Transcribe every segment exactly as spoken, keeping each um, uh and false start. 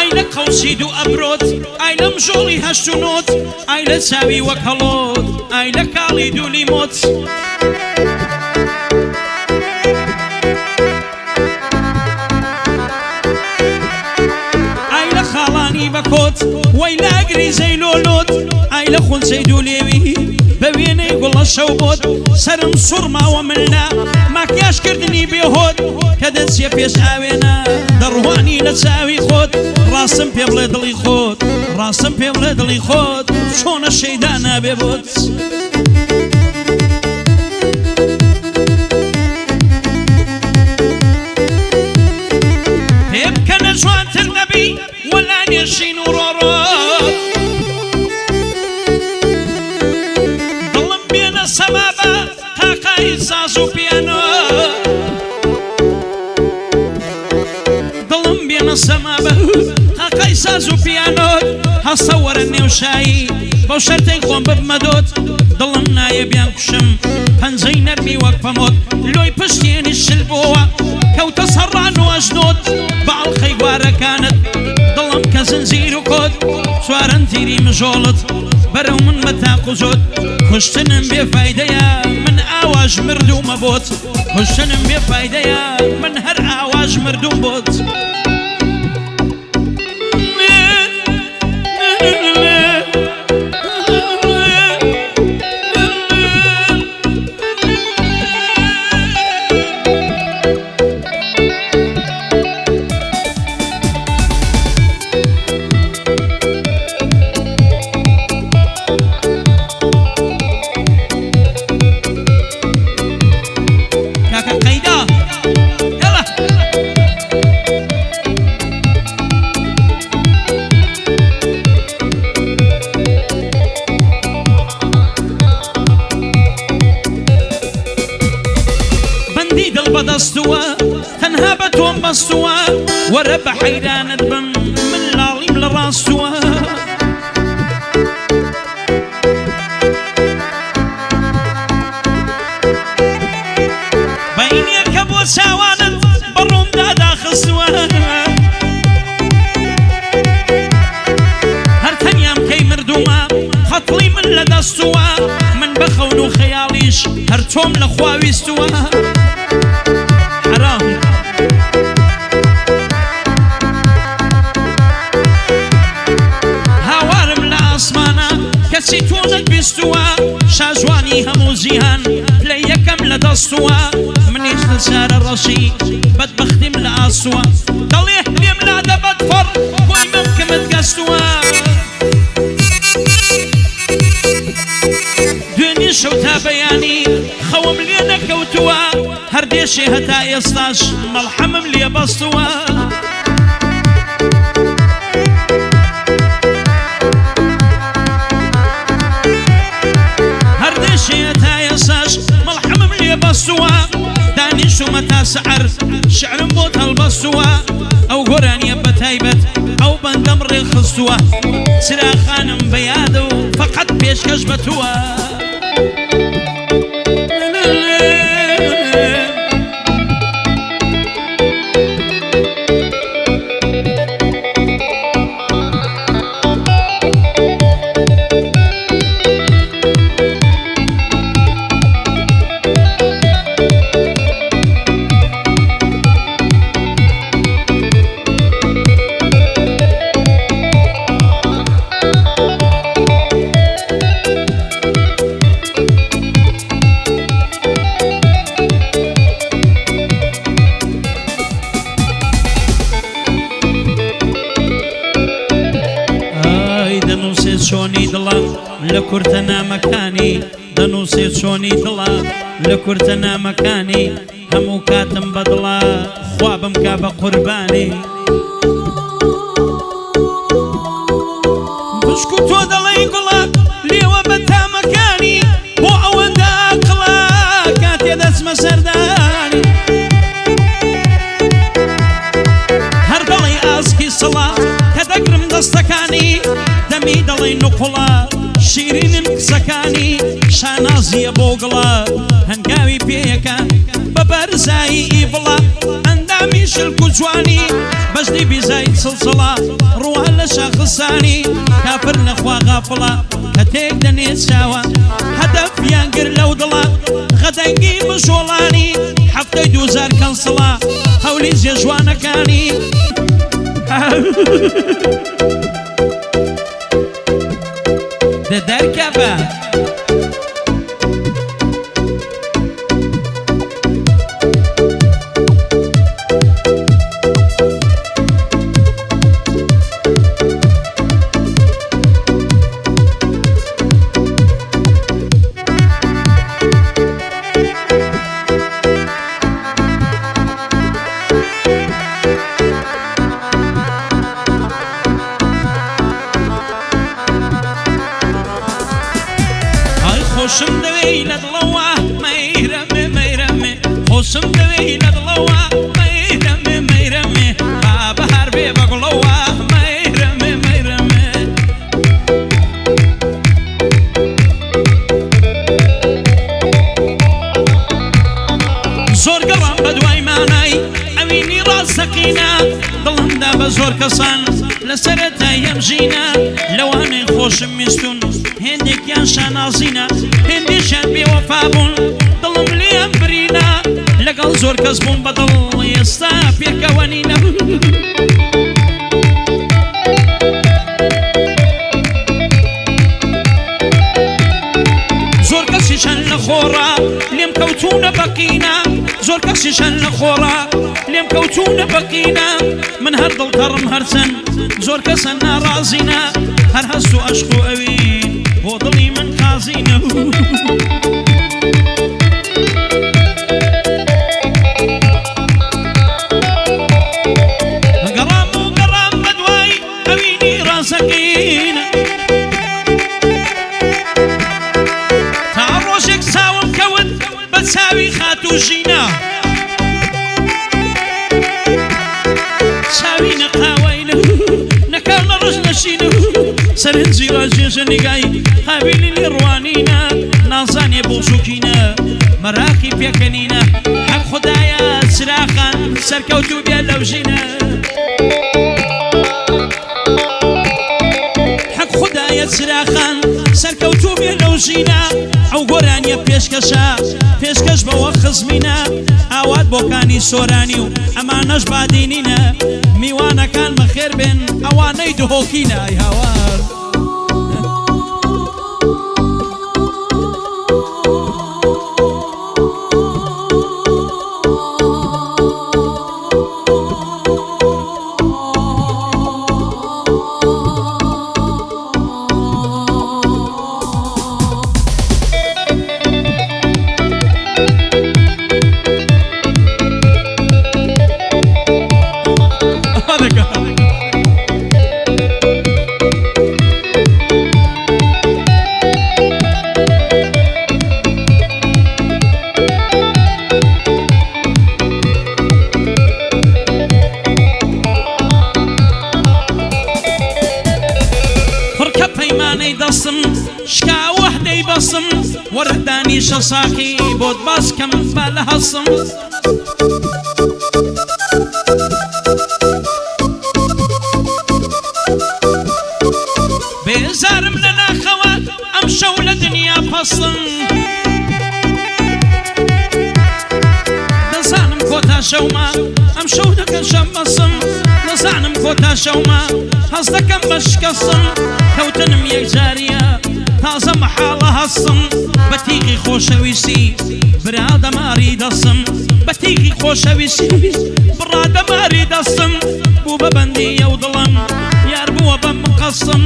ئای لە قەوسی دوو ئەبرۆت ئای لە مژۆڵی هەشت و نۆت ئای لە چاوی وەک هەڵۆت ئای لە کاڵی دوو لیمۆت ئای لە خاڵانی بەکۆت وەی لە ئەگریزەی لۆلۆت ئای لە خونچەی دوو لێوی بە وێنەی گوڵە شەو بۆت سەرم سوڕماوە ملنا ماکیاشکردنی بێهۆت کە دەچیە پێش ئاوێنە دەڕوانی لە چاوی خۆت ڕاستم پێ بڵێ دڵی خۆت ڕاستم پێ بڵێ دڵی خۆت چۆنە شەیدا نابێ بۆت پێ بکەنە جوانتر نەبی وەلا نێشین و ڕۆڕۆت دڵم بێنە سەمابە تاقای ساز و پیانۆ دڵم بێنە سەمابە تاقای ساز و پیانۆ هەستە وەرە نێوشایی بەو شەرتەی خۆم ببمە دۆت دڵم نایە بیان کوشم پەنجەی نەرمی وەک پەمۆت لۆی پشتێنی شل بۆوە کەوتە سەڕان و ئەژنۆت باڵخەی گوارەکانت دڵم کە زنجیر و کۆت سوارەن تیری مژۆڵت بەرەو من بە تاق و زۆت کوشتنم بێفایدەیە من ئاواژ مردوومە بۆت کوشتنم بێفایدەیە من هەر ئاواژ مردووم بۆت بەدەستووە تەنها بە تۆم بەستووە وەرە بە حەیرانت بم من لاڵیم لە ڕاستووە بەینێ کە بۆ چاوانت بەڕۆمدا داخستووە هەر تەنیام کەی مردوومە خەتڵی من لە دەستووە من بە خەون و خەیاڵیش هەر تۆم لە خواویستووە هاوارم لە ئاسمانە کەچی تۆ نەتبیستووە شاژوانی هەموو جیهان لە یەکەم لە دەستووە منیش لە شارە ڕەشی بەدبەختیم لە ئاسووە دەڵێ لێم لا دەبەت فەڕ بۆی ممکمت گەستووە دوێنی شەو تا بەیانی خەوم لێ نەکەوتووە هەردێشێ هەتا ئێستاش مەڵحەمم لێ بەستووە هەردێشێ هەتا ئێستاش مەڵحەمم لێ بەستووە دانیشتومە تا سەعەر شعرم بۆت هەڵبەستووە ئەو گۆرانیە بە تایبەت ئەو بەندەم ڕێخستووە چراخانم بە یادە و فەقەت پێشکەش بە تووە چۆنی دڵە لە کورتە نامەکانی دەنووسێت چۆنی دڵە لە کورتە نامەکانی هەموو کاتم بەدڵە خوا بمکا بە قوربانی بشک و تۆ دەڵێی گوڵە لێوە بە تامەکانی بۆ ئەوەندە ئاقڵە کاتێ دەچمە سەردانی هەر دەڵێی ئاسکی سڵا کە دەگرم دەستەکانی دەمی دەڵێی نوقوڵە شیرینن قسەکانی شانازیە بۆ گڵە هەنگاوی پێیەکە بە بەرزایی ئیڤڵە ئەندامی شلک و جوانی بەشتی بیزای سڵسڵە ڕوان لە شاخسانی کافر نەخوا غافڵە کە تێک دەنێت چاوە هەدەفیان گر لەو دڵە غەدەنگی مشۆڵانی هەفتەی دووزار کەنسڵە هەولی جێژوانەکانی دەرکەبە خۆشم دەوێی لە دڵەوە مەیرەمێ مەیرەمێ خۆشم دەوێی لە دڵەوە مەیرەمێ مەیرەمێ با بەهار بێ بە گوڵەوە مەیرەمێ مەیرەمێ زۆر گەڕام بە دوای مانای ئەوینی ڕاستەقینە دڵمدا بە زۆر کەسان لەسەرەتای ئەمژینە لەوانەی خۆشم میستون هێندێکیان شانازینە هێندێکیان بێوەفا بوون دڵم لێم برینە لەگەڵ زۆر کەس بوون بەدڵ ئێستا پێکەوەنینە زۆر کەسیشان لە خۆڕا لێم کەوتونە بەقینە زۆر کەسیشان لە خۆڕا لێم کەوتونە بەقینە من هەر دڵتەڕم هەرچەند زۆر کەسە ناڕازینە هەر هەست و عەشق و ئەوین بۆ دڵی من قازینە گەڕام و گەڕام بە دوای ئەوینی ڕاستەقینە تا ڕۆژێک چاوم کەوت بە چاوی خات و ژینە چاوی نەقاوەینە نەکاو نەڕژ نەشینە سەرنجی ڕاژێژە نیگای قابلی لێ ڕوانینە نازانێ بۆ شوکینە مەراقی پێکەنینە حەق خودایە چراغان سەرکەوت و بێ لەو ژینە حەق خودایە چراغان سەرکەوت و بێ لەو ژینە ئەو گۆرانیە پێشکەشە پێشکەش بەوە خزمینە ئاوات بۆکانی سۆرانی و ئەمانەش بادینینە میوانەکان بەخێر بێن ئەوانەی دهۆکینە ئای هاوار دەسم شکا وەحدەی بەسم وەردانیشە ساقی بۆت باس کەم با لە هەسم بێزارم لە ناخەوە ئەم شەو لە دنیا پەسم دەزانم کۆتا شەومە ئەم شەو دەکەن شەم بەسم دەزانم کۆتا شەومە هەز دەکەم بە شکەسم کەوتنم یەکجاریە تازە مەحاڵە هەستم بە تیغی خۆشەویستی برادەماری دەسم بە تیغی خۆشەویستی بڕادەماری دەسم بوو بە بەندی ئەو دڵم یار بووە بەم قەسم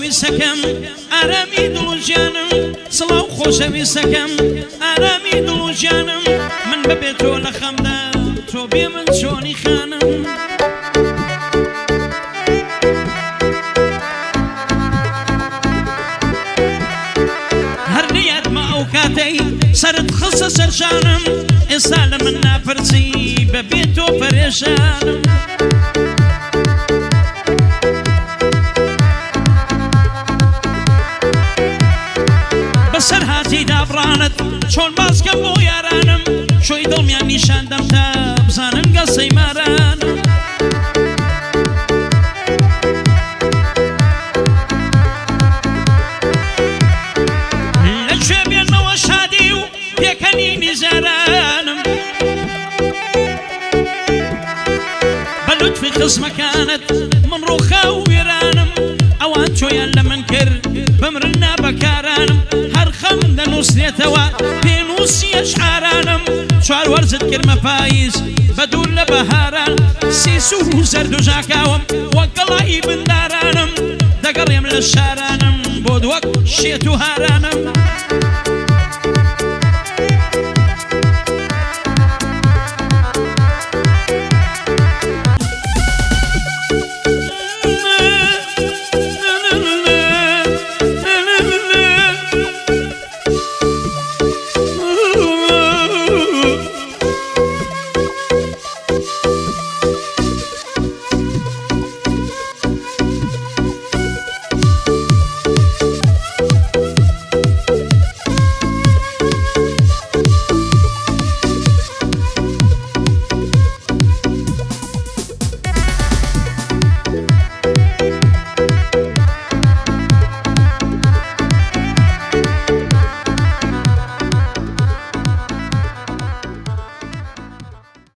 خۆشەویستەکەم ئارامی دڵ و ژیانم سڵاو خۆشەویستەکەم ئارامی دڵ و ژیانم من بەبێ تۆ لە خەمدا تۆ بێ من چۆنی خانم هەر نەیادمە ئەو کاتەی سەرت خستە سەرشانم ئێستا لە من ناپرسی بەبێ تۆ پەرێشانم بەسەر هاتی دابڕانت چۆن باسکەم بۆ یارانم شۆی دڵمیان نیشاندەم تا بزانن گەسەی مارانم لەکوێ بێنمەوە شادی و پێکەنی نیزارانم بە لوتفی خزمەکانت من ڕووخا و وێرانم ئەوان چۆیان لە من کرد بمرن نابەکارانم هەر خەم دەنووسێتەوە پێنووسی ئەشعارانم چوار وەرزت کردمە پاییز بە دوور لە بەهاران سیس و زەرد و ژاکاوم وەک گەڵایی بندارانم دەگەڕێم لە شارانم بۆ وەک شێت و هارانم